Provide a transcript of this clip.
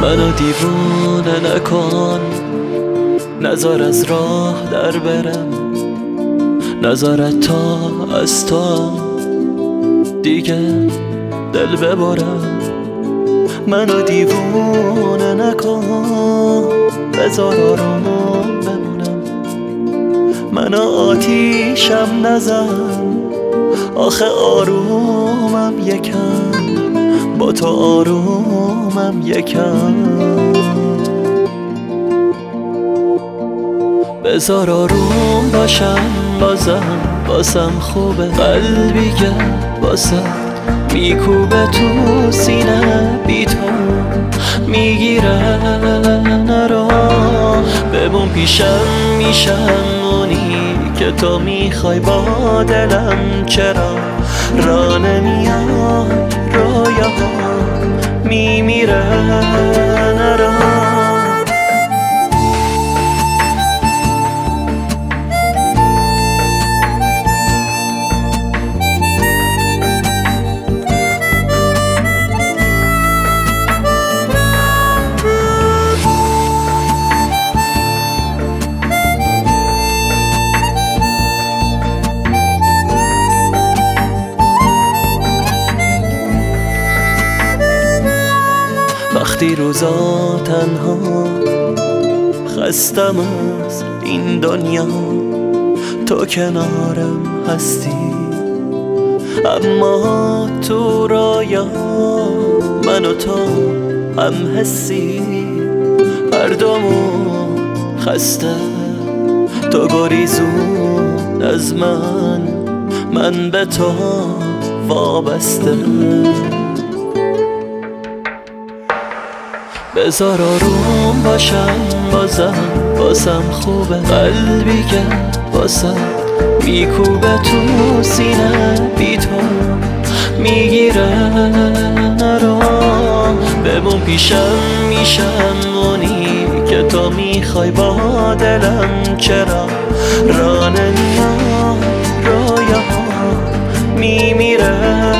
منو دیوونه نکن، نذار از راه در برم، نذارت تا از تا دیگه دل ببرم. منو دیوونه نکن، بذار آروم بمونم. منو آتیشم نزن، آخه آرومم یکم، با تو آرومم یکم. بذار آروم باشم بازم خوبه. قلبی که واسه میکوبه تو سینه، بی تو میگیره نرا. بمون پیشم، میشم اونی که تو میخوای با دلم. چرا را نمیای رویاها میمیره نرا. وقتی روزا تنها خستم از این دنیا، تو کنارم هستی. اما تو رایا من و تو هم حسی، هر دومون خسته. تو گریزون از من به تو وابسته. بذار آروم باشم بازم خوبه. قلبی که واسه میکوبه تو سینه، بی تو میگیره نرا. بمون پیشم، میشم اونی که تو میخوای با دلم. چرا را نمیای رویاها میمیره